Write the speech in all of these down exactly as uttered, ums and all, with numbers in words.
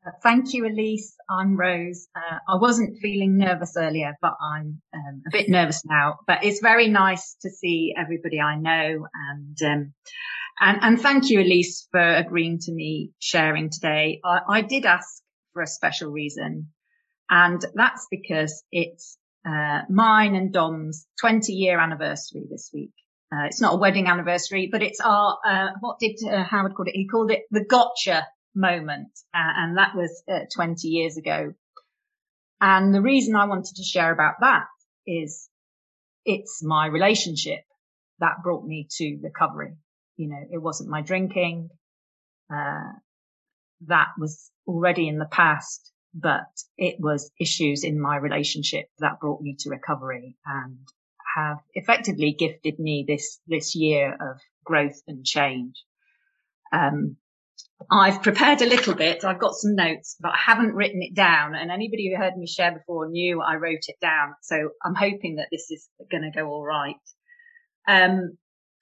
Uh, thank you, Elise. I'm Rose. Uh, I wasn't feeling nervous earlier, but I'm um, a bit nervous now. But it's very nice to see everybody I know, and um, and and thank you, Elise, for agreeing to me sharing today. I, I did ask for a special reason, and that's because it's uh, mine and Dom's twenty year anniversary this week. Uh, it's not a wedding anniversary, but it's our, uh, what did uh, Howard call it? He called it the gotcha moment. Uh, and that was uh, twenty years ago. And the reason I wanted to share about that is it's my relationship that brought me to recovery. You know, it wasn't my drinking. Uh, that was already in the past, but it was issues in my relationship that brought me to recovery and have effectively gifted me this, this year of growth and change. Um, I've prepared a little bit. I've got some notes, but I haven't written it down. And anybody who heard me share before knew I wrote it down. So I'm hoping that this is going to go all right. Um,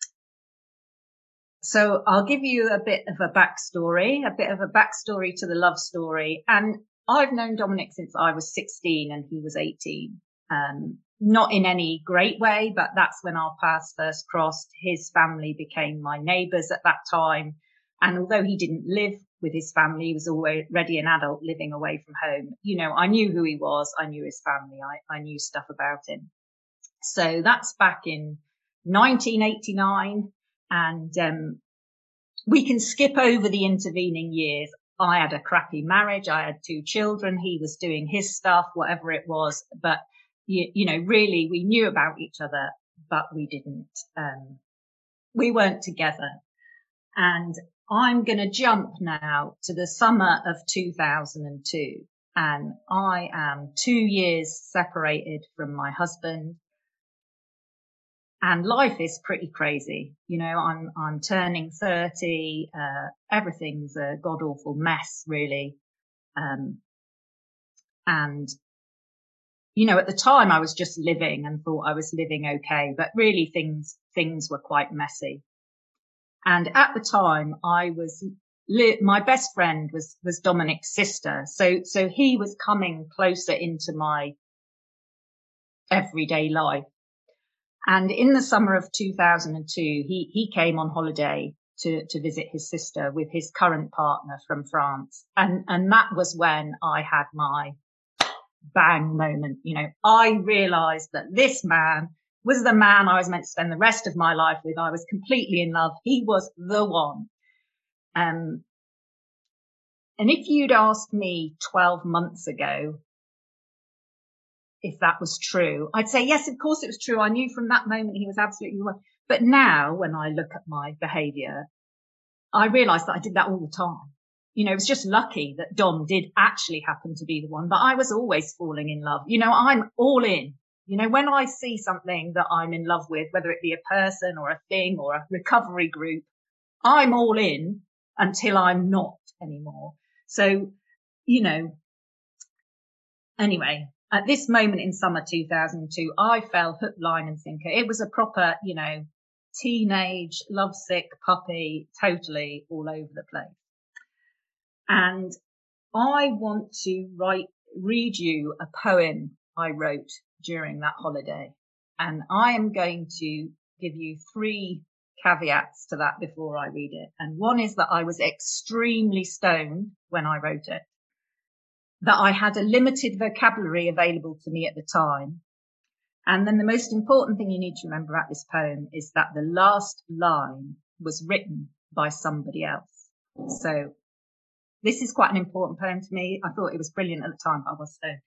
so I'll give you a bit of a backstory, a bit of a backstory to the love story. And I've known Dominic since I was sixteen and he was eighteen. Um, not in any great way, but that's when our paths first crossed. His family became my neighbours at that time. And although he didn't live with his family, he was already an adult living away from home. You know, I knew who he was. I knew his family. I, I knew stuff about him. So that's back in nineteen eighty-nine. And um, we can skip over the intervening years. I had a crappy marriage. I had two children. He was doing his stuff, whatever it was. But, you, you know, really, we knew about each other, but we didn't, um, we weren't together. And I'm going to jump now to the summer of two thousand two. And I am two years separated from my husband. And life is pretty crazy. You know, I'm, I'm turning thirty. Uh, everything's a god awful mess, really. Um, and, you know, at the time I was just living and thought I was living okay, but really things, things were quite messy. And at the time I was, li- my best friend was, was Dominic's sister. So, so he was coming closer into my everyday life. And in the summer of two thousand two, he, he came on holiday to, to visit his sister with his current partner from France. And, and that was when I had my bang moment. You know, I realized that this man was the man I was meant to spend the rest of my life with. I was completely in love. He was the one. Um, and if you'd asked me twelve months ago if that was true, I'd say, yes, of course it was true. I knew from that moment he was absolutely the one. But now when I look at my behavior, I realize that I did that all the time. You know, it was just lucky that Dom did actually happen to be the one, but I was always falling in love. You know, I'm all in. You know, when I see something that I'm in love with, whether it be a person or a thing or a recovery group, I'm all in until I'm not anymore. So, you know, anyway, at this moment in summer two thousand two, I fell hook, line and sinker. It was a proper, you know, teenage, lovesick puppy, totally all over the place. And I want to write, read you a poem I wrote during that holiday. And I am going to give you three caveats to that before I read it. And one is that I was extremely stoned when I wrote it, that I had a limited vocabulary available to me at the time. And then the most important thing you need to remember about this poem is that the last line was written by somebody else. So this is quite an important poem to me. I thought it was brilliant at the time, but I was stoned.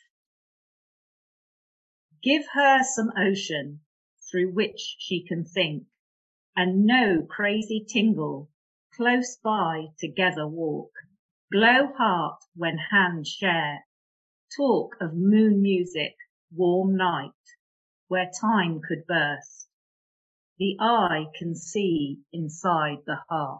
Give her some ocean through which she can think, and no crazy tingle, close by together walk, glow heart when hands share, talk of moon music, warm night, where time could burst. The eye can see inside the heart.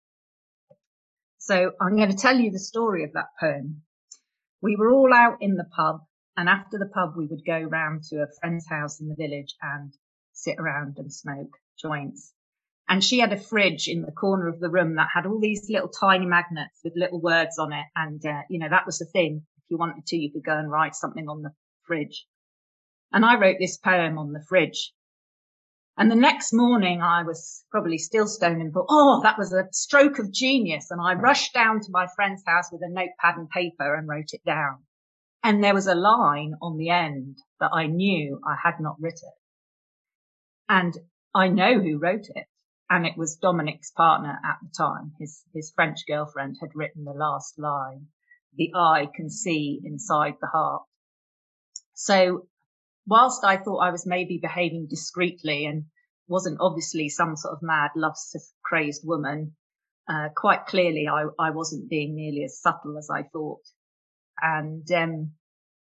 So I'm going to tell you the story of that poem. We were all out in the pub, and after the pub we would go round to a friend's house in the village and sit around and smoke joints. And she had a fridge in the corner of the room that had all these little tiny magnets with little words on it. And, uh, you know, that was the thing. If you wanted to, you could go and write something on the fridge. And I wrote this poem on the fridge. And the next morning I was probably still stoned and thought, oh, that was a stroke of genius. And I rushed down to my friend's house with a notepad and paper and wrote it down. And there was a line on the end that I knew I had not written. And I know who wrote it. And it was Dominic's partner at the time. His, his French girlfriend had written the last line. The eye can see inside the heart. So whilst I thought I was maybe behaving discreetly and wasn't obviously some sort of mad, love-sick, crazed woman, uh, quite clearly I, I wasn't being nearly as subtle as I thought. And, um,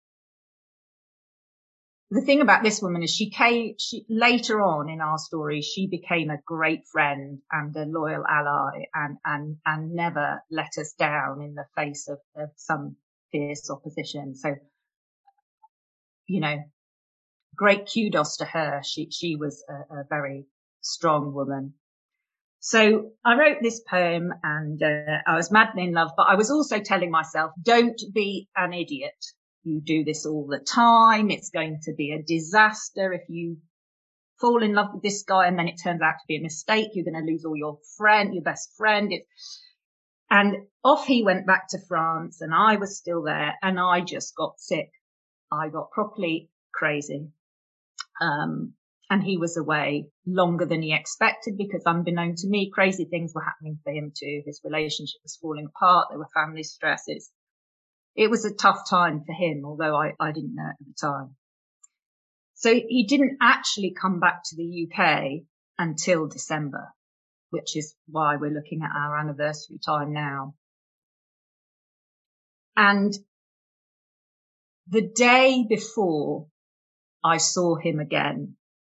the thing about this woman is she came, she, later on in our story, she became a great friend and a loyal ally and, and, and never let us down in the face of, of some fierce opposition. So, you know, great kudos to her. She, she was a, a very strong woman. So I wrote this poem and uh, I was madly in love, but I was also telling myself, don't be an idiot. You do this all the time. It's going to be a disaster if you fall in love with this guy and then it turns out to be a mistake. You're going to lose all your friend, your best friend. It, and off he went back to France and I was still there and I just got sick. I got properly crazy. Um, and he was away longer than he expected because unbeknown to me, crazy things were happening for him too. His relationship was falling apart. There were family stresses. It was a tough time for him, although I, I didn't know it at the time. So he didn't actually come back to the U K until December, which is why we're looking at our anniversary time now. And the day before I saw him again,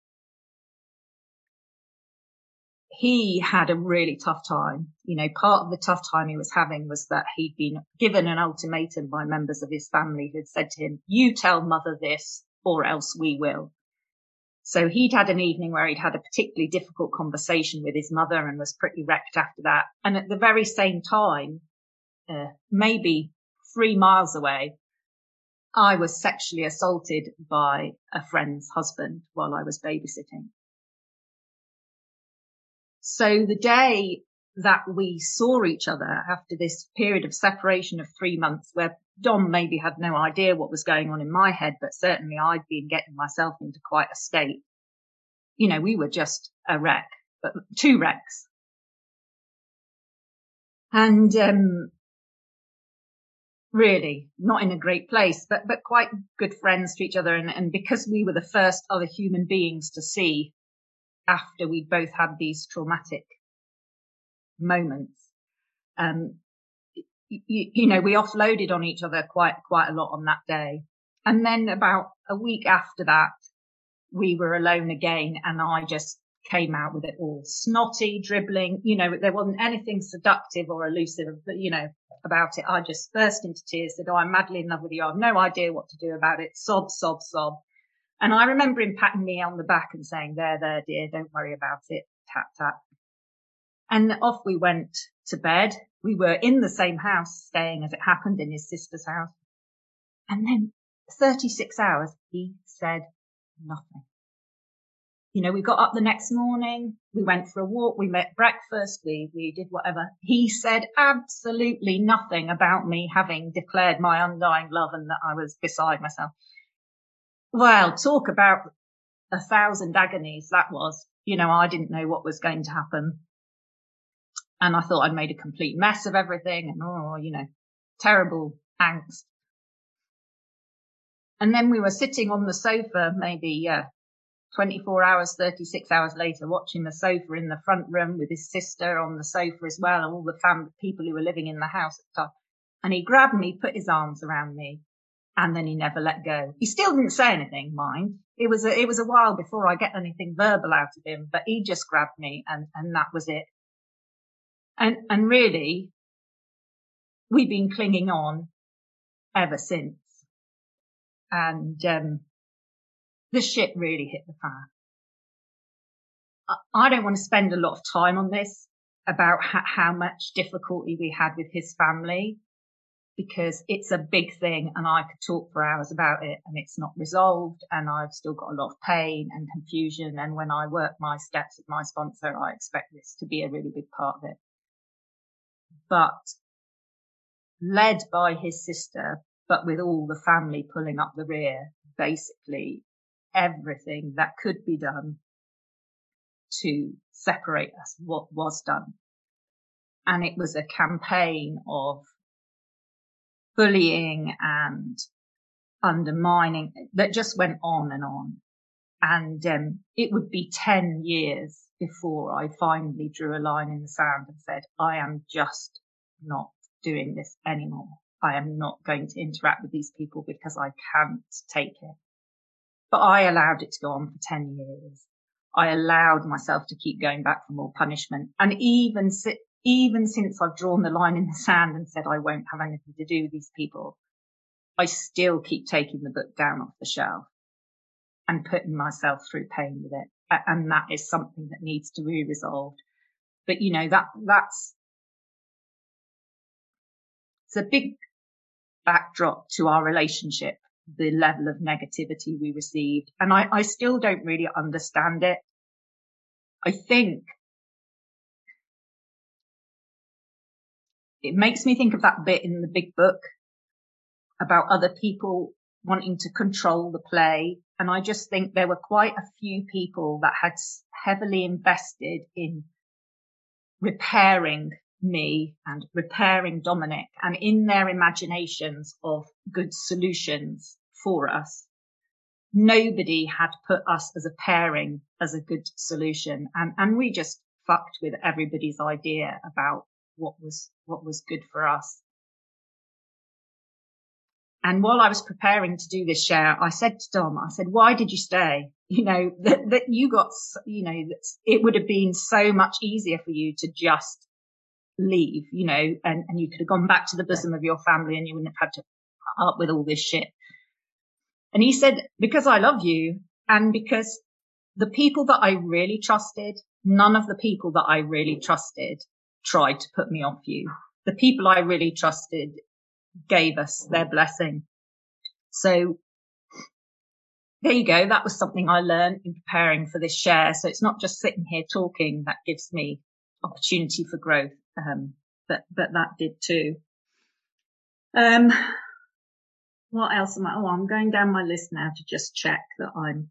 he had a really tough time. You know, part of the tough time he was having was that he'd been given an ultimatum by members of his family who had said to him, you tell mother this or else we will. So he'd had an evening where he'd had a particularly difficult conversation with his mother and was pretty wrecked after that. And at the very same time, uh, maybe three miles away, I was sexually assaulted by a friend's husband while I was babysitting. So the day that we saw each other after this period of separation of three months where Dom maybe had no idea what was going on in my head, but certainly I'd been getting myself into quite a state. You know, we were just a wreck, but two wrecks. And, um, really not in a great place, but, but quite good friends to each other. And, and because we were the first other human beings to see after we'd both had these traumatic moments, um, you, you know, we offloaded on each other quite, quite a lot on that day. And then about a week after that, we were alone again and I just came out with it all snotty, dribbling, you know, there wasn't anything seductive or elusive, you know, about it. I just burst into tears, said, oh, I'm madly in love with you. I have no idea what to do about it. Sob, sob, sob. And I remember him patting me on the back and saying, there, there, dear, don't worry about it. Tap, tap. And off we went to bed. We were in the same house, staying as it happened in his sister's house. And then thirty-six hours, he said nothing. You know, we got up the next morning, we went for a walk, we met breakfast, we, we did whatever. He said absolutely nothing about me having declared my undying love and that I was beside myself. Well, talk about a thousand agonies that was. You know, I didn't know what was going to happen. And I thought I'd made a complete mess of everything and, oh, you know, terrible angst. And then we were sitting on the sofa, maybe, yeah, twenty-four hours, thirty-six hours later, watching the sofa in the front room with his sister on the sofa as well, and all the family, people who were living in the house at the time. And he grabbed me, put his arms around me, and then he never let go. He still didn't say anything, mind. It was a, it was a while before I get anything verbal out of him, but he just grabbed me and, and that was it. And, and really, we've been clinging on ever since. And, um, the shit really hit the fan. I don't want to spend a lot of time on this about ha- how much difficulty we had with his family, because it's a big thing and I could talk for hours about it, and it's not resolved, and I've still got a lot of pain and confusion. And when I work my steps with my sponsor, I expect this to be a really big part of it. But led by his sister, but with all the family pulling up the rear, basically everything that could be done to separate us, what was done. And it was a campaign of bullying and undermining that just went on and on. And um, it would be ten years before I finally drew a line in the sand and said, I am just not doing this anymore. I am not going to interact with these people because I can't take it. But I allowed it to go on for ten years. I allowed myself to keep going back for more punishment. And even, si- even since I've drawn the line in the sand and said I won't have anything to do with these people, I still keep taking the book down off the shelf and putting myself through pain with it. And that is something that needs to be resolved. But, you know, that, that's, it's a big backdrop to our relationship, the level of negativity we received. And I, I still don't really understand it. I think it makes me think of that bit in the big book about other people wanting to control the play. And I just think there were quite a few people that had heavily invested in repairing me and repairing Dominic, and in their imaginations of good solutions for us. Nobody had put us as a pairing as a good solution. And, and we just fucked with everybody's idea about what was, what was good for us. And while I was preparing to do this share, I said to Dom, I said, why did you stay? You know, that, that you got, you know, that it would have been so much easier for you to just leave, you know, and, and you could have gone back to the bosom of your family and you wouldn't have had to put up with all this shit. And he said, because I love you, and because the people that I really trusted, none of the people that I really trusted tried to put me off you. The people I really trusted gave us their blessing. So there you go. That was something I learned in preparing for this share. So it's not just sitting here talking that gives me opportunity for growth, um, but, but that did too. Um, what else am I? Oh, I'm going down my list now to just check that I'm,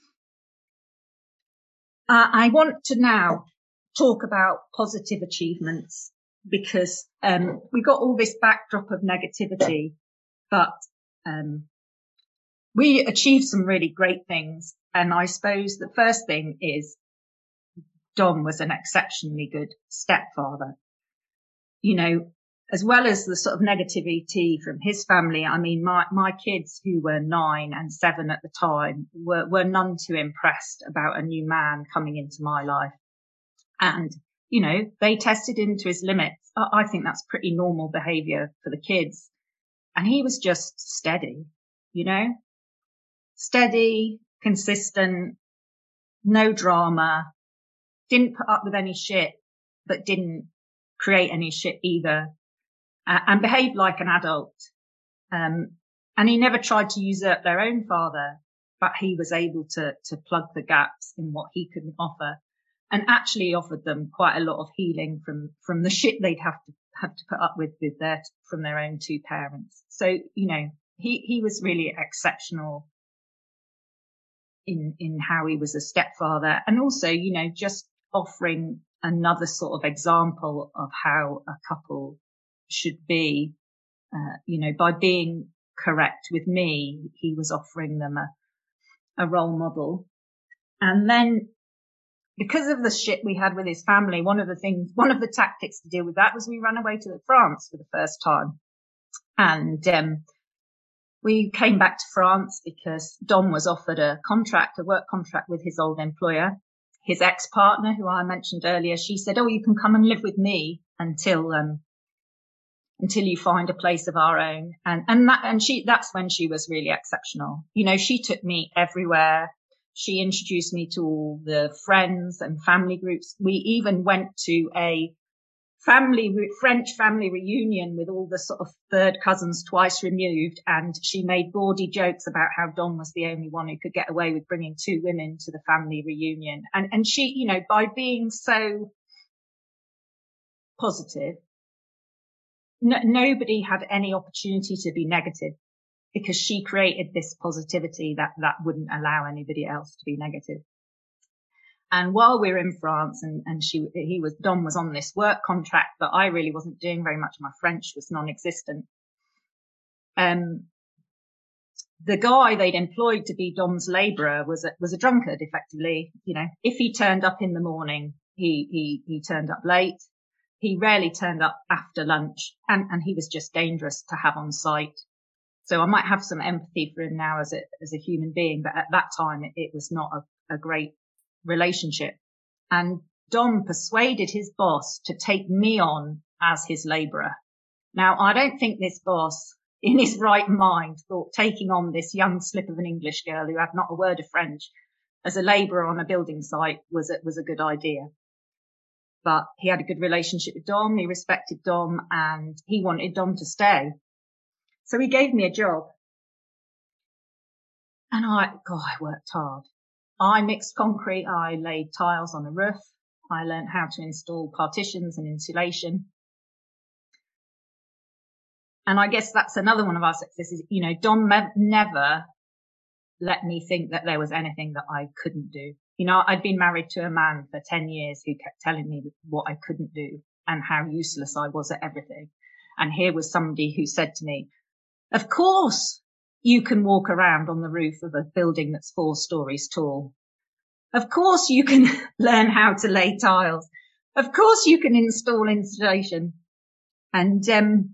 uh, I want to now talk about positive achievements, because, um, we got all this backdrop of negativity, but, um, we achieved some really great things. And I suppose the first thing is Dom was an exceptionally good stepfather. You know, as well as the sort of negativity from his family, I mean, my, my kids, who were nine and seven at the time, were, were none too impressed about a new man coming into my life. And, you know, they tested him to his limits. I, I think that's pretty normal behavior for the kids. And he was just steady, you know, steady, consistent, no drama, didn't put up with any shit, but didn't create any shit either. Uh, and behaved like an adult. Um, and he never tried to usurp their own father, but he was able to, to plug the gaps in what he couldn't offer, and actually offered them quite a lot of healing from, from the shit they'd have to, have to put up with, with their, from their own two parents. So, you know, he, he was really exceptional in, in how he was a stepfather, and also, you know, just offering another sort of example of how a couple should be, uh, you know, by being correct with me, he was offering them a, a role model. And then because of the shit we had with his family, one of the things, one of the tactics to deal with that was we ran away to France for the first time. And, um, we came back to France because Dom was offered a contract, a work contract with his old employer. His ex-partner, who I mentioned earlier, she said, oh, you can come and live with me until, um, until you find a place of our own. And, and that, and she, that's when she was really exceptional. You know, she took me everywhere. she introduced me to all the friends and family groups. We even went to a family, French family reunion with all the sort of third cousins twice removed. And she made bawdy jokes about how Dom was the only one who could get away with bringing two women to the family reunion. And, and she, you know, by being so positive, no, nobody had any opportunity to be negative, because she created this positivity that, that wouldn't allow anybody else to be negative. And while we were in France and, and she, he was, Dom was on this work contract, but I really wasn't doing very much. My French was non-existent. Um, the guy they'd employed to be Dom's labourer was a, was a drunkard, effectively. You know, if he turned up in the morning, he, he, he turned up late. He rarely turned up after lunch, and, and he was just dangerous to have on site. So I might have some empathy for him now as a, as a human being, but at that time it, it was not a, a great relationship. And Dom persuaded his boss to take me on as his labourer. Now, I don't think this boss, in his right mind, thought taking on this young slip of an English girl who had not a word of French as a labourer on a building site was a, was a good idea. But he had a good relationship with Dom. He respected Dom, and he wanted Dom to stay. So he gave me a job. And I, God, I worked hard. I mixed concrete. I laid tiles on a roof. I learned how to install partitions and insulation. And I guess that's another one of our successes. You know, Dom me- never let me think that there was anything that I couldn't do. You know, I'd been married to a man for ten years who kept telling me what I couldn't do and how useless I was at everything. And here was somebody who said to me, of course you can walk around on the roof of a building that's four stories tall. Of course you can learn how to lay tiles. Of course you can install insulation. And, um,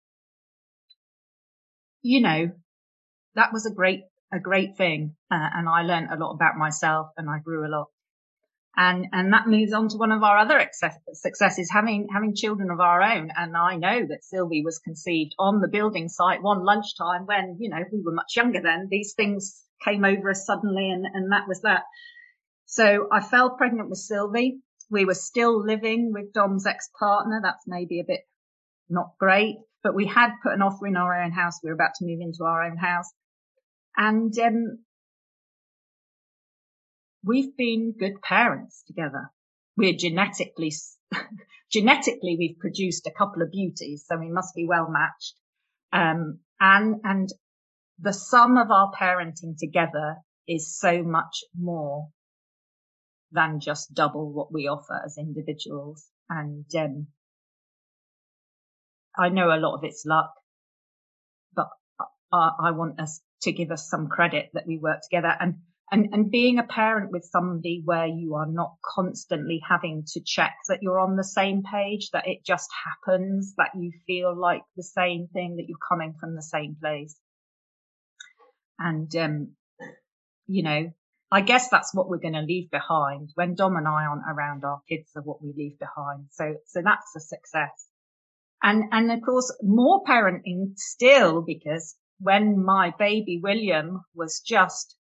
you know, that was a great, a great thing. Uh, and I learned a lot about myself, and I grew a lot. And, and that moves on to one of our other excess, successes, having, having children of our own. And I know that Sylvie was conceived on the building site one lunchtime when, you know, we were much younger then. These things came over us suddenly, and, and that was that. So I fell pregnant with Sylvie. We were still living with Dom's ex-partner. That's maybe a bit not great, but we had put an offer in our own house. We were about to move into our own house. And, um, we've been good parents together. We're genetically, genetically, we've produced a couple of beauties, so we must be well matched. Um, and, and the sum of our parenting together is so much more than just double what we offer as individuals. And, um, I know a lot of it's luck, but I, I want us to give us some credit that we work together. And, And, and being a parent with somebody where you are not constantly having to check that you're on the same page, that it just happens, that you feel like the same thing, that you're coming from the same place. And, um, you know, I guess that's what we're going to leave behind. When Dom and I aren't around, our kids are what we leave behind. So, so that's a success. And, and of course, more parenting still, because when my baby William was just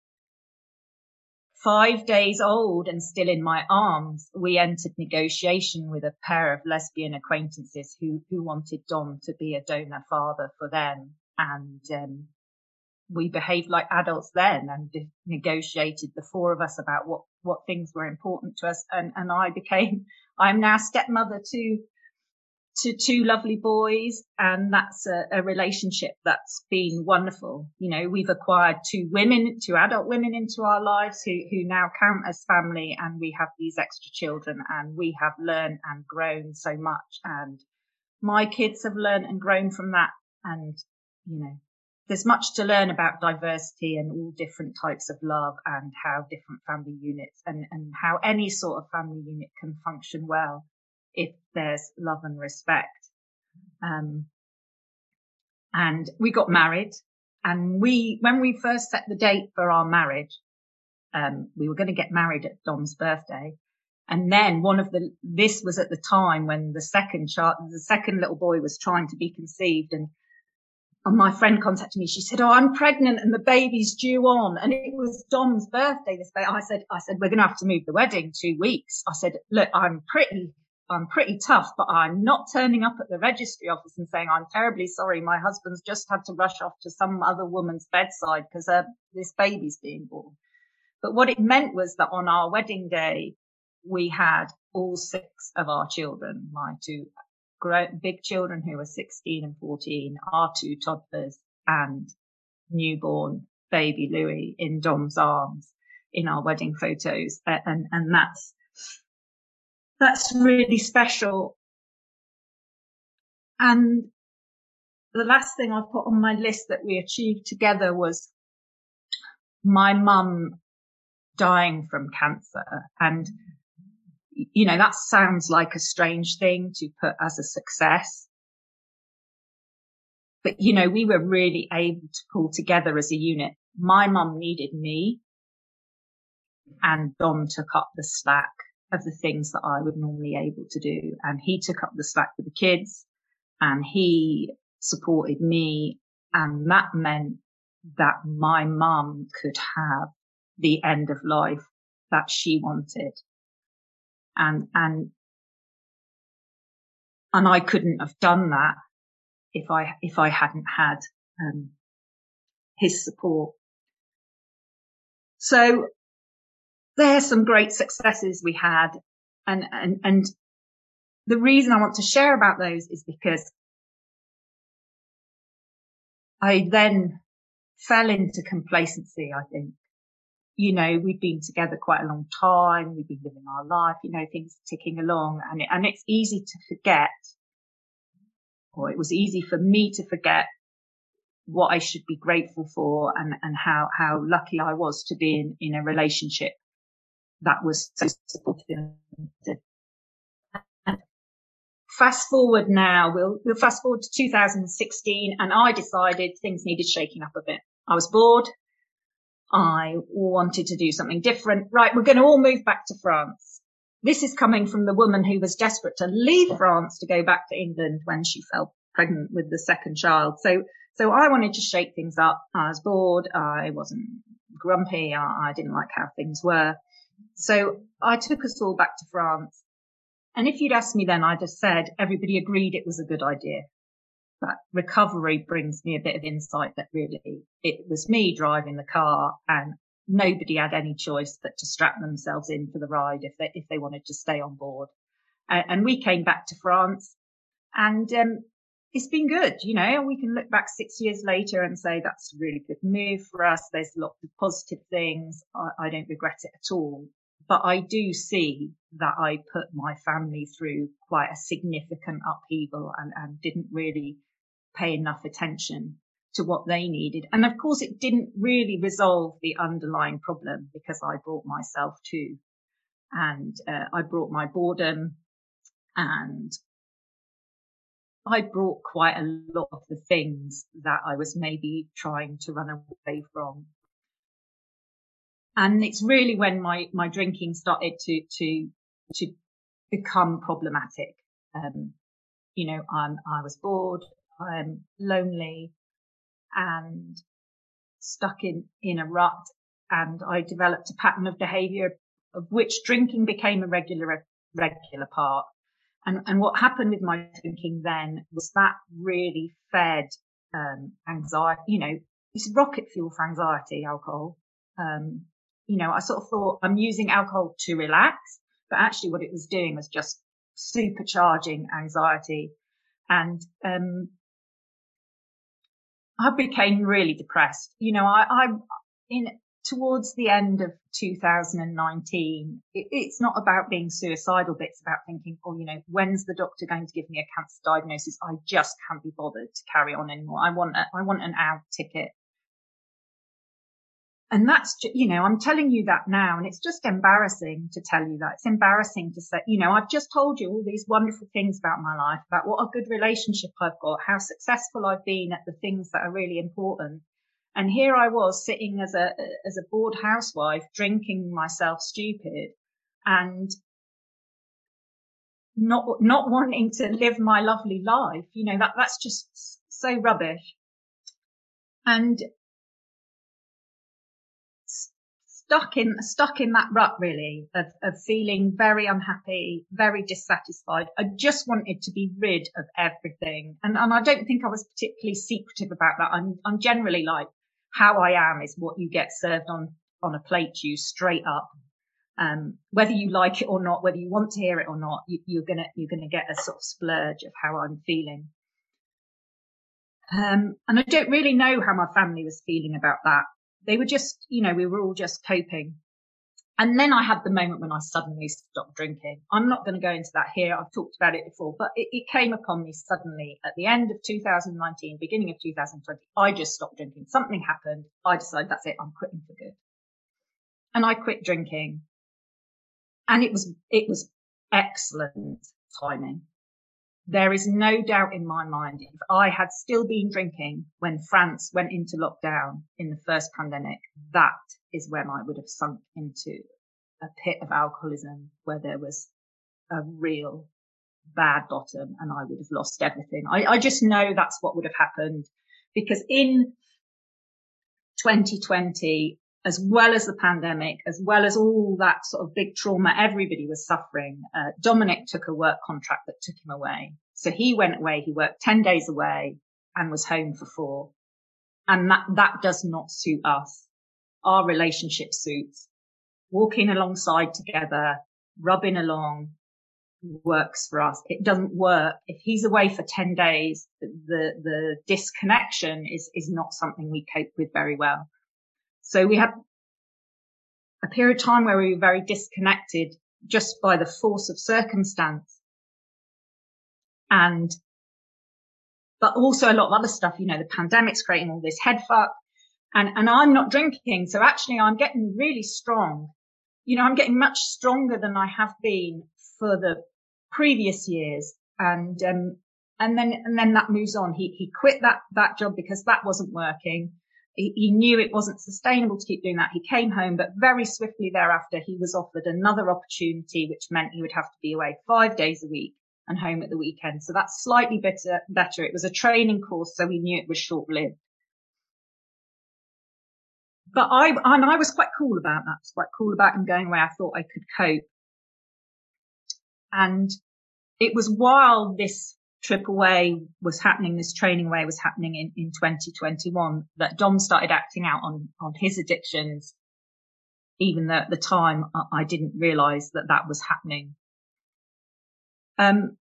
five days old and still in my arms, we entered negotiation with a pair of lesbian acquaintances who, who wanted Dom to be a donor father for them. And, um, we behaved like adults then and negotiated, the four of us, about what, what things were important to us. And, and I became, I'm now stepmother to, to two lovely boys. And that's a, a relationship that's been wonderful. You know, we've acquired two women, two adult women into our lives who, who now count as family, and we have these extra children, and we have learned and grown so much. And my kids have learned and grown from that. And, you know, there's much to learn about diversity and all different types of love, and how different family units and, and how any sort of family unit can function well if there's love and respect. Um, and we got married, and we, when we first set the date for our marriage, um, we were going to get married at Dom's birthday. And then one of the, this was at the time when the second child, the second little boy was trying to be conceived, and and my friend contacted me. She said, "Oh, I'm pregnant and the baby's due on." And it was Dom's birthday this day. I said, I said, "We're going to have to move the wedding two weeks. I said, "Look, I'm pretty, I'm pretty tough, but I'm not turning up at the registry office and saying, I'm terribly sorry. My husband's just had to rush off to some other woman's bedside because uh, this baby's being born." But what it meant was that on our wedding day, we had all six of our children, my two great big children who were sixteen and fourteen, our two toddlers, and newborn baby Louis in Dom's arms in our wedding photos. And, and that's, that's really special. And the last thing I put on my list that we achieved together was my mum dying from cancer. And, you know, that sounds like a strange thing to put as a success. But, you know, we were really able to pull together as a unit. My mum needed me, and Dom took up the slack of the things that I would normally able to do. And he took up the slack with the kids, and he supported me. And that meant that my mum could have the end of life that she wanted. And, and, and I couldn't have done that if I, if I hadn't had, um, his support. So there's some great successes we had. And, and, and the reason I want to share about those is because I then fell into complacency, I think. You know, we've been together quite a long time. We've been living our life, you know, things ticking along, and it, and it's easy to forget, or it was easy for me to forget what I should be grateful for, and, and how, how lucky I was to be in, in a relationship that was so supportive. And fast forward now, we'll, we'll fast forward to two thousand sixteen, and I decided things needed shaking up a bit. I was bored. I wanted to do something different. Right, we're going to all move back to France. This is coming from the woman who was desperate to leave France to go back to England when she fell pregnant with the second child. So, so I wanted to shake things up. I was bored. I wasn't grumpy. I, I didn't like how things were. So I took us all back to France. And if you'd asked me then, I'd have said everybody agreed it was a good idea. But recovery brings me a bit of insight that really it was me driving the car, and nobody had any choice but to strap themselves in for the ride if they, if they wanted to stay on board. Uh, and we came back to France, and, um, it's been good. You know, we can look back six years later and say that's a really good move for us. There's lots of positive things. I, I don't regret it at all. But I do see that I put my family through quite a significant upheaval, and, and didn't really pay enough attention to what they needed. And of course, it didn't really resolve the underlying problem, because I brought myself too. And uh, I brought my boredom, and I brought quite a lot of the things that I was maybe trying to run away from. And it's really when my, my drinking started to, to, to become problematic. Um, you know, I'm, I was bored, I'm lonely, and stuck in, in a rut. And I developed a pattern of behavior of which drinking became a regular, regular part. And, and what happened with my drinking then was that really fed, um, anxiety. You know, it's rocket fuel for anxiety, alcohol. Um, you know, I sort of thought I'm using alcohol to relax, but actually what it was doing was just supercharging anxiety. And, um, I became really depressed. You know, I, I, in, towards the end of two thousand nineteen, it, it's not about being suicidal, but it's about thinking, oh, you know, when's the doctor going to give me a cancer diagnosis? I just can't be bothered to carry on anymore. I want, a, I want an out ticket. And that's, you know, I'm telling you that now, and it's just embarrassing to tell you that. It's embarrassing to say, you know, I've just told you all these wonderful things about my life, about what a good relationship I've got, how successful I've been at the things that are really important. And here I was sitting as a, as a bored housewife, drinking myself stupid, and not, not wanting to live my lovely life. You know, that, that's just so rubbish. and stuck in, stuck in that rut really of, of feeling very unhappy, very dissatisfied. I just wanted to be rid of everything. And, and I don't think I was particularly secretive about that. I'm, I'm generally like, how I am is what you get served on, on a plate to you straight up. Um, whether you like it or not, whether you want to hear it or not, you, you're gonna, you're gonna get a sort of splurge of how I'm feeling. Um, and I don't really know how my family was feeling about that. They were just, you know, we were all just coping. And then I had the moment when I suddenly stopped drinking. I'm not going to go into that here. I've talked about it before, but it, it came upon me suddenly at the end of two thousand nineteen, beginning of two thousand twenty. I just stopped drinking. Something happened. I decided that's it. I'm quitting for good. And I quit drinking. And it was, it was excellent timing. There is no doubt in my mind, if I had still been drinking when France went into lockdown in the first pandemic, that is when I would have sunk into a pit of alcoholism where there was a real bad bottom and I would have lost everything. I, I just know that's what would have happened, because in twenty twenty, as well as the pandemic, as well as all that sort of big trauma everybody was suffering, uh, Dominic took a work contract that took him away. So he went away, he worked ten days away and was home for four. And that, that does not suit us. Our relationship suits. Walking alongside together, rubbing along works for us. It doesn't work. If he's away for ten days, the, the disconnection is, is not something we cope with very well. So we had a period of time where we were very disconnected just by the force of circumstance. And, but also a lot of other stuff, you know, the pandemic's creating all this head fuck, and, and I'm not drinking. So actually I'm getting really strong. You know, I'm getting much stronger than I have been for the previous years. And, um, and then, and then that moves on. He, he quit that, that job because that wasn't working. He knew it wasn't sustainable to keep doing that. He came home, but very swiftly thereafter, he was offered another opportunity, which meant he would have to be away five days a week and home at the weekend. So that's slightly better, better. It was a training course, so we knew it was short-lived. But I, and I was quite cool about that. I was quite cool about him going away. I thought I could cope. And it was while this trip away was happening, this training away was happening in, in twenty twenty-one, that Dom started acting out on, on his addictions, even though at the time I, I didn't realize that that was happening. Um,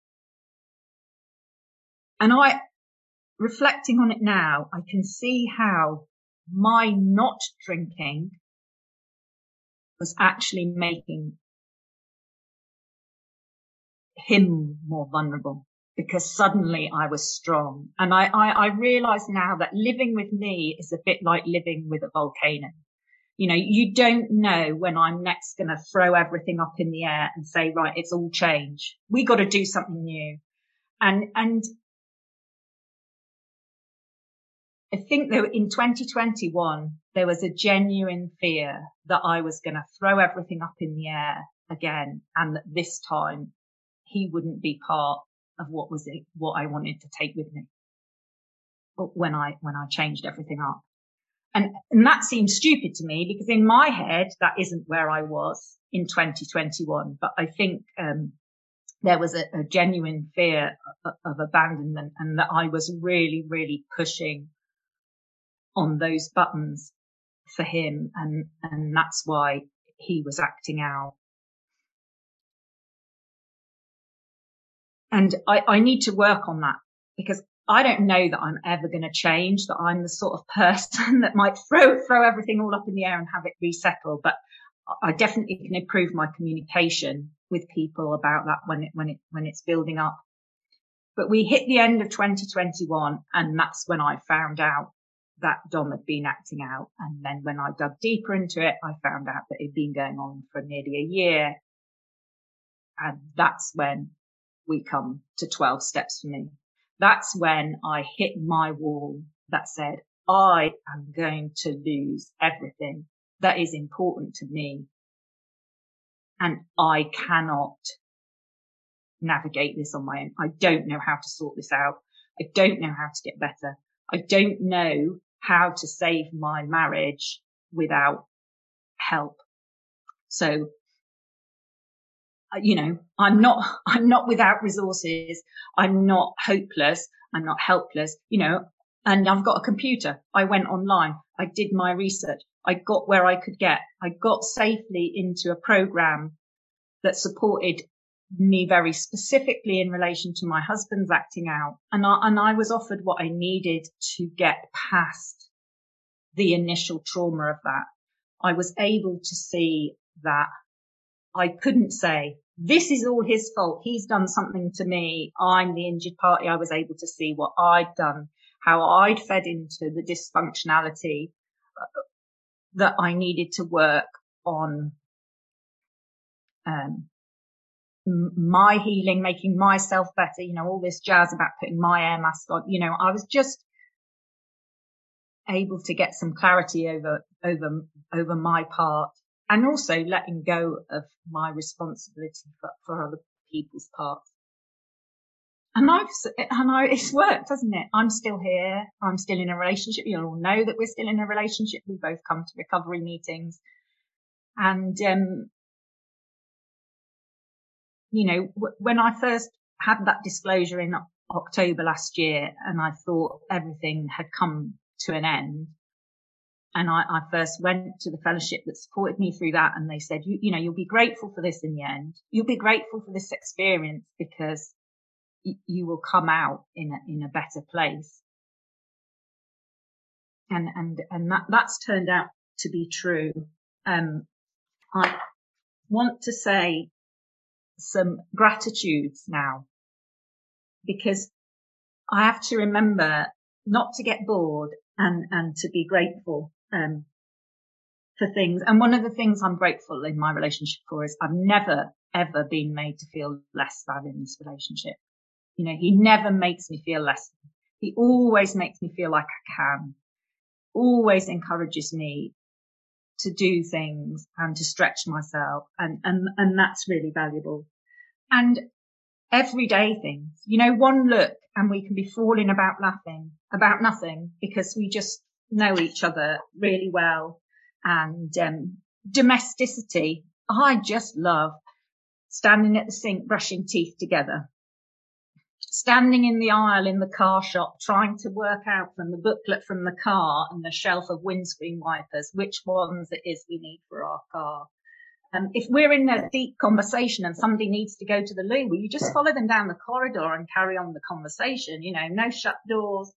and I, reflecting on it now, I can see how my not drinking was actually making him more vulnerable, because suddenly I was strong. And I, I, I realize now that living with me is a bit like living with a volcano. You know, you don't know when I'm next going to throw everything up in the air and say, right, it's all change. We got to do something new. And, and I think that in twenty twenty-one, there was a genuine fear that I was going to throw everything up in the air again. And that this time he wouldn't be part of what was it, what I wanted to take with me when I, when I changed everything up. And, and that seems stupid to me, because in my head, that isn't where I was in twenty twenty-one. But I think, um, there was a, a genuine fear of, of abandonment, and that I was really, really pushing on those buttons for him. And, and that's why he was acting out. And I, I need to work on that, because I don't know that I'm ever going to change, that I'm the sort of person that might throw, throw everything all up in the air and have it resettle. But I definitely can improve my communication with people about that when it, when it, when it's building up. But we hit the end of twenty twenty-one, and that's when I found out that Dom had been acting out. And then when I dug deeper into it, I found out that it'd been going on for nearly a year. And that's when we come to twelve steps for me. That's when I hit my wall that said, I am going to lose everything that is important to me. And I cannot navigate this on my own. I don't know how to sort this out. I don't know how to get better. I don't know how to save my marriage without help. So, you know, I'm not, I'm not without resources. I'm not hopeless. I'm not helpless, you know, and I've got a computer. I went online. I did my research. I got where I could get. I got safely into a program that supported me very specifically in relation to my husband's acting out. And I, and I was offered what I needed to get past the initial trauma of that. I was able to see that I couldn't say, this is all his fault. He's done something to me. I'm the injured party. I was able to see what I'd done, how I'd fed into the dysfunctionality that I needed to work on, um, my healing, making myself better, you know, all this jazz about putting my air mask on. You know, I was just able to get some clarity over, over, over my part, and also letting go of my responsibility for, for other people's parts. And I've, and I, it's worked, hasn't it? I'm still here. I'm still in a relationship. You all know that we're still in a relationship. We both come to recovery meetings. And, um, you know, w- when I first had that disclosure in October last year, and I thought everything had come to an end, and I, I first went to the fellowship that supported me through that, and they said, you, you know, you'll be grateful for this in the end. You'll be grateful for this experience because y- you will come out in a, in a better place. And, and, and that, that's turned out to be true. Um, I want to say some gratitudes now, because I have to remember not to get bored and, and to be grateful, um, for things. And one of the things I'm grateful in my relationship for is I've never, ever been made to feel less than in this relationship. You know, he never makes me feel less. He always makes me feel like I can, always encourages me to do things and to stretch myself. And, and, and that's really valuable. And everyday things, you know, one look and we can be falling about laughing about nothing because we just know each other really well. And, um, domesticity. I just love standing at the sink, brushing teeth together, standing in the aisle in the car shop, trying to work out from the booklet from the car and the shelf of windscreen wipers, which ones it is we need for our car. Um, if we're in a deep conversation and somebody needs to go to the loo, well, you just follow them down the corridor and carry on the conversation, you know, no shut doors.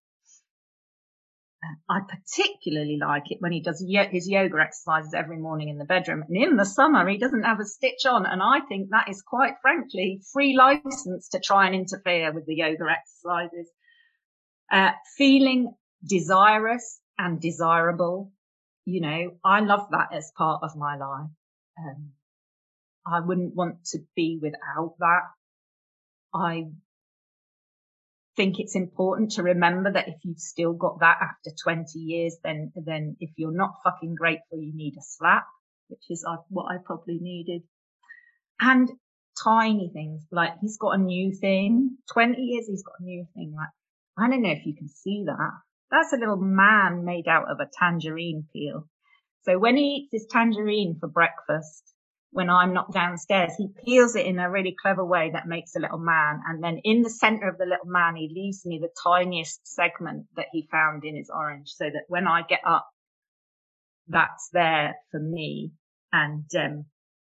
I particularly like it when he does his yoga exercises every morning in the bedroom. And in the summer, he doesn't have a stitch on. And I think that is quite frankly free license to try and interfere with the yoga exercises. Uh, feeling desirous and desirable. You know, I love that as part of my life. Um, I wouldn't want to be without that. I think it's important to remember that if you've still got that after twenty years, then, then if you're not fucking grateful, you need a slap, which is what I probably needed. And tiny things, like he's got a new thing, twenty years, he's got a new thing. Like, I don't know if you can see that. That's a little man made out of a tangerine peel. So when he eats his tangerine for breakfast, when I'm not downstairs, he peels it in a really clever way that makes a little man. And then in the center of the little man, he leaves me the tiniest segment that he found in his orange, so that when I get up, that's there for me. And, um,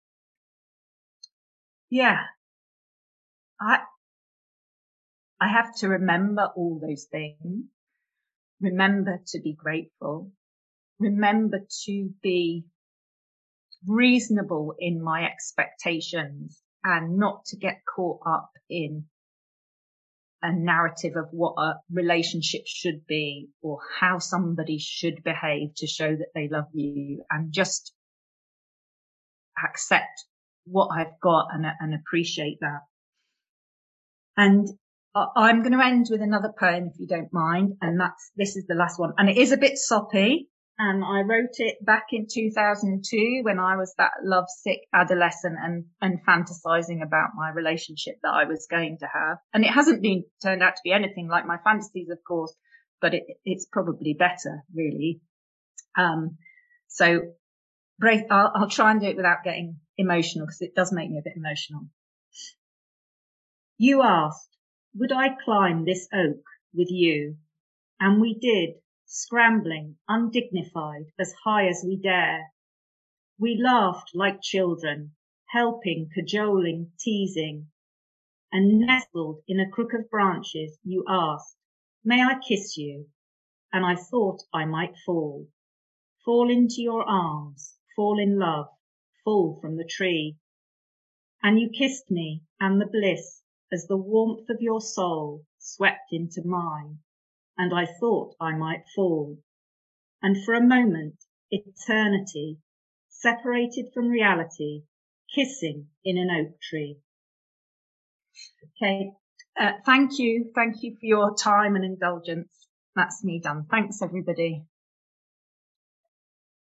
yeah, I, I have to remember all those things, remember to be grateful, remember to be reasonable in my expectations and not to get caught up in a narrative of what a relationship should be or how somebody should behave to show that they love you, and just accept what I've got and, and appreciate that. And I'm going to end with another poem, if you don't mind. And that's, this is the last one. And it is a bit soppy. And I wrote it back in two thousand two when I was that lovesick adolescent and, and fantasizing about my relationship that I was going to have. And it hasn't been turned out to be anything like my fantasies, of course, but it, it's probably better, really. Um, so brace, I'll, I'll try and do it without getting emotional, because it does make me a bit emotional. You asked, would I climb this oak with you? And we did, scrambling, undignified, as high as we dare. We laughed like children, helping, cajoling, teasing, and nestled in a crook of branches, you asked, may I kiss you? And I thought I might fall, fall into your arms, fall in love, fall from the tree. And you kissed me, and the bliss, as the warmth of your soul swept into mine, and I thought I might fall. And for a moment, eternity, separated from reality, kissing in an oak tree. Okay, uh, thank you. Thank you for your time and indulgence. That's me done. Thanks, everybody.